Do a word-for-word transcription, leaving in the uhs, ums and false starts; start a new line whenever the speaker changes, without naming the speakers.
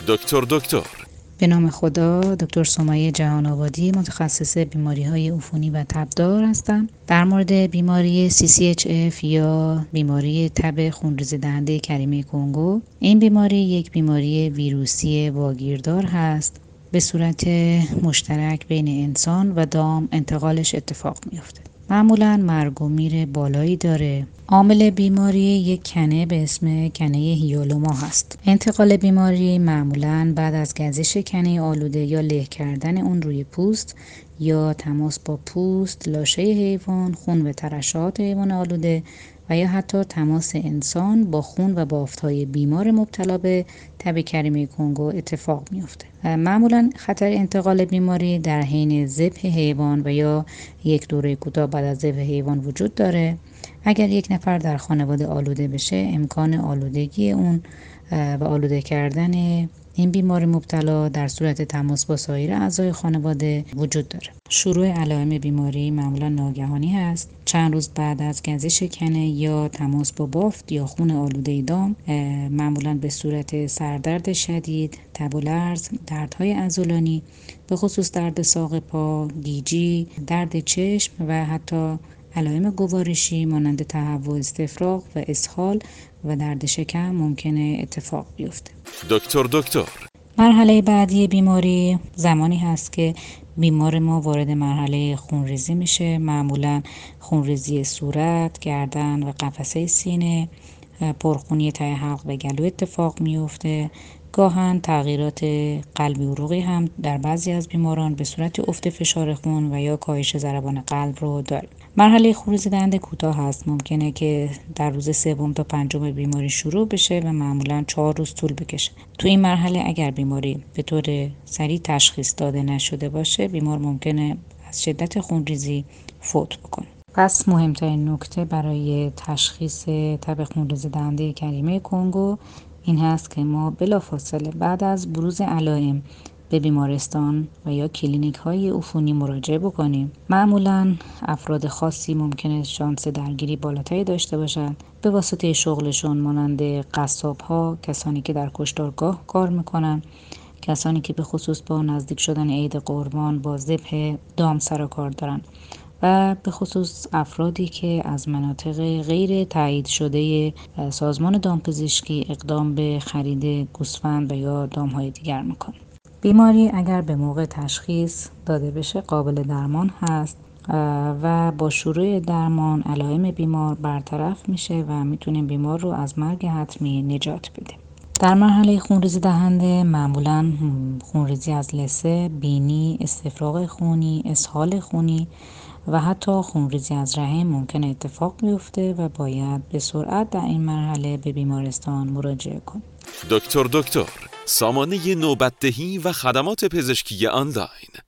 دکتر دکتر
به نام خدا، دکتر سمیه جهان آبادی، متخصص بیماری‌های عفونی و تبدار هستم. در مورد بیماری سی سی اچ اف یا بیماری تب خونریزی دهنده کریمه کنگو، این بیماری یک بیماری ویروسی واگیردار هست. به صورت مشترک بین انسان و دام انتقالش اتفاق میفته. معمولاً مرگ و میر بالایی داره. عامل بیماری یک کنه به اسم کنه هیالوما هست. انتقال بیماری معمولاً بعد از گزش کنه آلوده یا له کردن اون روی پوست یا تماس با پوست، لاشه حیوان، خون و ترشحات حیوان آلوده و یا حتی تماس انسان با خون و بافت‌های بیمار مبتلا به تب کریمه کنگو اتفاق میفته. معمولاً خطر انتقال بیماری در حین ذبح حیوان و یا یک دوره کوتاه بعد از ذبح حیوان وجود داره. اگر یک نفر در خانواده آلوده بشه، امکان آلودگی اون و آلوده کردن این بیمار مبتلا در صورت تماس با سایر اعضای خانواده وجود داره. شروع علائم بیماری معمولا ناگهانی هست. چند روز بعد از گزش کنه یا تماس با بافت یا خون آلوده دام، معمولا به صورت سردرد شدید، تب و لرز، دردهای عضلانی، به خصوص درد ساق پا، گیجی، درد چشم و حتی علائم گوارشی مانند تهوع، استفراغ و اسهال و درد شکم ممکنه اتفاق بیفته.
دکتر دکتر
مرحله بعدی بیماری زمانی هست که بیمار ما وارد مرحله خونریزی میشه. معمولا خونریزی صورت، گردن و قفسه سینه، پرخونی ته حلق و گلو اتفاق میفته. گاهن تغییرات قلبی عروقی هم در بعضی از بیماران به صورت افت فشار خون و یا کاهش ضربان قلب رو داریم. مرحله خونریزی دهنده کوتاه هست. ممکنه که در روز سوم تا پنجم بیماری شروع بشه و معمولا چهار روز طول بکشه. تو این مرحله اگر بیماری به طور سریع تشخیص داده نشده باشه، بیمار ممکنه از شدت خونریزی فوت بکنه. پس مهمترین نکته برای تشخیص تب خونریزی دهنده کریمه کنگو این هست که ما بلافاصله بعد از بروز علائم به بیمارستان و یا کلینیک های عفونی مراجعه بکنیم. معمولا افراد خاصی ممکنه شانس درگیری بالاتری داشته باشند به واسطه شغلشون، مانند قصاب ها، کسانی که در کشتارگاه کار میکنن، کسانی که به خصوص با نزدیک شدن عید قربان با ذبح دام سر و کار دارن و به خصوص افرادی که از مناطق غیر تایید شده سازمان دامپزشکی اقدام به خرید گوسفند و یا دام‌های دیگر میکنه. بیماری اگر به موقع تشخیص داده بشه قابل درمان هست و با شروع درمان علائم بیمار برطرف میشه و میتونیم بیمار رو از مرگ حتمی نجات بدیم. در مرحله خونریزی دهنده معمولا خونریزی از لثه، بینی، استفراغ خونی، اسهال خونی و حتی خونریزی از رحم ممکن اتفاق بیفته و باید به سرعت در این مرحله به بیمارستان مراجعه کنیم.
دکتر دکتر سامانه نوبت‌دهی و خدمات پزشکی آنلاین